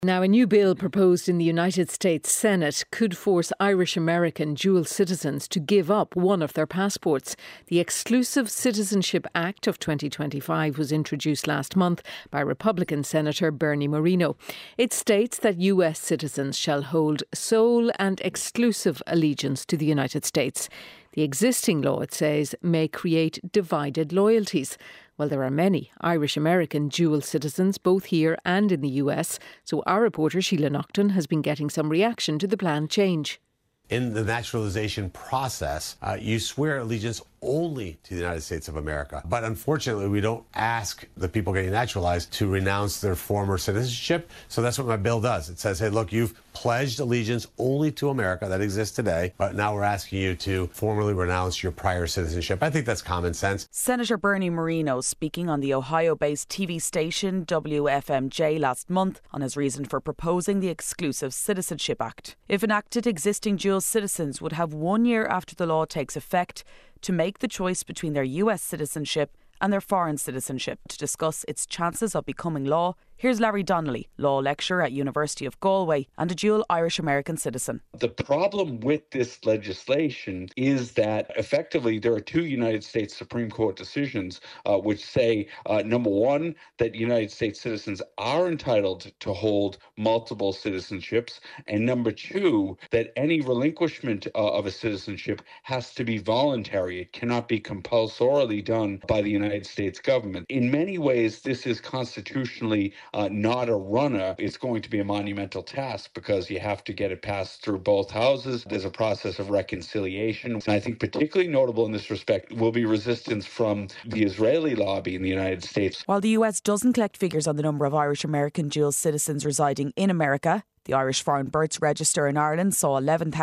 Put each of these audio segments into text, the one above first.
Now, a new bill proposed in the United States Senate could force Irish-American dual citizens to give up one of their passports. The Exclusive Citizenship Act of 2025 was introduced last month by Republican Senator Bernie Moreno. It states that US citizens shall hold sole and exclusive allegiance to the United States. The existing law, it says, may create divided loyalties. Well, there are many Irish-American dual citizens, both here and in the US. So our reporter Sheila Naughton has been getting some reaction to the planned change. In the naturalization process, you swear allegiance only to the United States of America. But unfortunately, we don't ask the people getting naturalized to renounce their former citizenship. So that's what my bill does. It says, hey, look, you've pledged allegiance only to America that exists today, but now we're asking you to formally renounce your prior citizenship. I think that's common sense. Senator Bernie Moreno speaking on the Ohio-based TV station WFMJ last month on his reason for proposing the Exclusive Citizenship Act. If enacted, existing dual citizens would have 1 year after the law takes effect to make the choice between their US citizenship and their foreign citizenship. To discuss its chances of becoming law, here's Larry Donnelly, law lecturer at University of Galway and a dual Irish-American citizen. The problem with this legislation is that effectively there are two United States Supreme Court decisions which say, number one, that United States citizens are entitled to hold multiple citizenships, and number two, that any relinquishment of a citizenship has to be voluntary. It cannot be compulsorily done by the United States government. In many ways, this is constitutionally not a runner. It's going to be a monumental task because you have to get it passed through both houses. There's a process of reconciliation. And I think particularly notable in this respect will be resistance from the Israeli lobby in the United States. While the US doesn't collect figures on the number of Irish-American dual citizens residing in America, the Irish Foreign Births Register in Ireland saw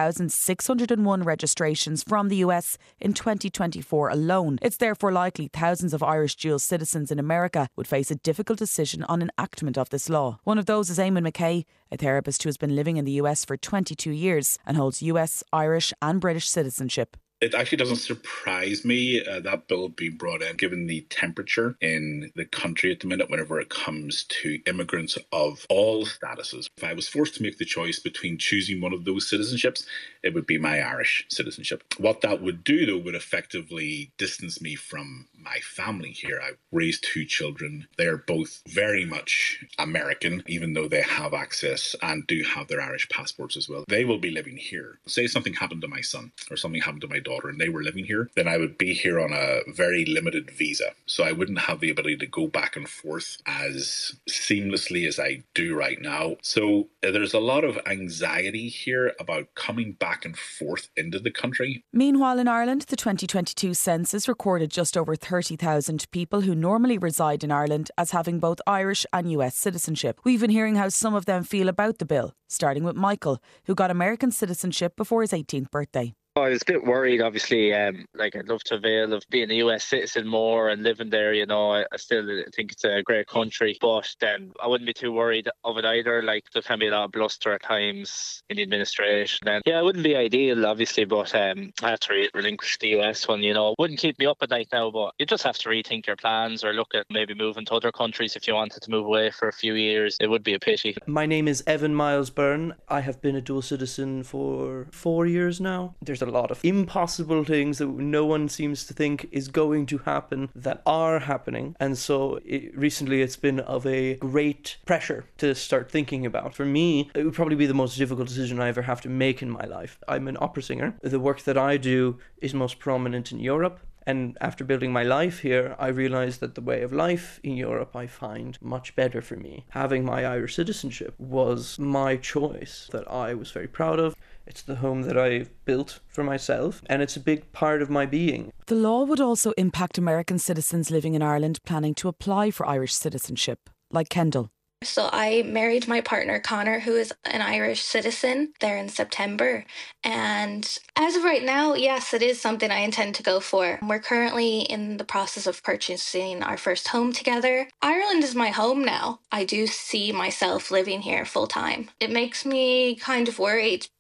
11,601 registrations from the US in 2024 alone. It's therefore likely thousands of Irish dual citizens in America would face a difficult decision on enactment of this law. One of those is Eamon McKay, a therapist who has been living in the US for 22 years and holds US, Irish and British citizenship. It actually doesn't surprise me that bill being brought in, given the temperature in the country at the minute whenever it comes to immigrants of all statuses. If I was forced to make the choice between choosing one of those citizenships, it would be my Irish citizenship. What that would do, though, would effectively distance me from my family here. I raised two children. They're both very much American, even though they have access and do have their Irish passports as well. They will be living here. Say something happened to my son or something happened to my daughter and they were living here, then I would be here on a very limited visa. So I wouldn't have the ability to go back and forth as seamlessly as I do right now. So there's a lot of anxiety here about coming back and forth into the country. Meanwhile, in Ireland, the 2022 census recorded just over 30,000 people who normally reside in Ireland as having both Irish and US citizenship. We've been hearing how some of them feel about the bill, starting with Michael, who got American citizenship before his 18th birthday. I was a bit worried, obviously. I'd love to avail of being a US citizen more and living there, you know. I still think it's a great country, but I wouldn't be too worried of it either. Like, there can be a lot of bluster at times in the administration. And yeah, it wouldn't be ideal, obviously, but I have to relinquish the US one, you know. Wouldn't keep me up at night now, but you just have to rethink your plans or look at maybe moving to other countries if you wanted to move away for a few years. It would be a pity. My name is Evan Miles Byrne. I have been a dual citizen for 4 years now. There's a lot of impossible things that no one seems to think is going to happen that are happening, and so recently it's been of a great pressure to start thinking about. For me, it would probably be the most difficult decision I ever have to make in my life. I'm an opera singer. The work that I do is most prominent in Europe. And after building my life here, I realised that the way of life in Europe I find much better for me. Having my Irish citizenship was my choice that I was very proud of. It's the home that I've built for myself, and it's a big part of my being. The law would also impact American citizens living in Ireland planning to apply for Irish citizenship, like Kendall. So I married my partner, Connor, who is an Irish citizen, there in September. And as of right now, yes, it is something I intend to go for. We're currently in the process of purchasing our first home together. Ireland is my home now. I do see myself living here full time. It makes me kind of worried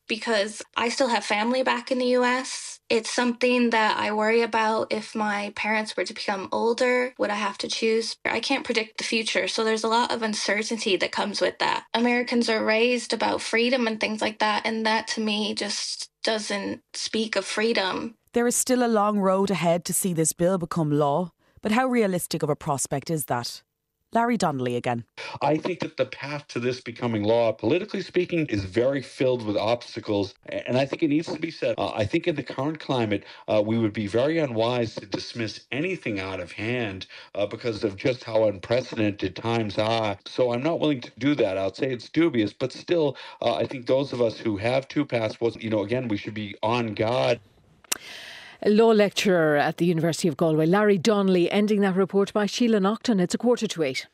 because I still have family back in the US. It's something that I worry about. If my parents were to become older, would I have to choose? I can't predict the future, so there's a lot of uncertainty that comes with that. Americans are raised about freedom and things like that, and that to me just doesn't speak of freedom. There is still a long road ahead to see this bill become law, but how realistic of a prospect is that? Larry Donnelly again. I think that the path to this becoming law, politically speaking, is very filled with obstacles. And I think it needs to be said. I think in the current climate, we would be very unwise to dismiss anything out of hand because of just how unprecedented times are. So I'm not willing to do that. I'll say it's dubious, but still, I think those of us who have two passports, again, we should be on guard. Law lecturer at the University of Galway, Larry Donnelly, ending that report by Sheila Naughton. It's 7:45.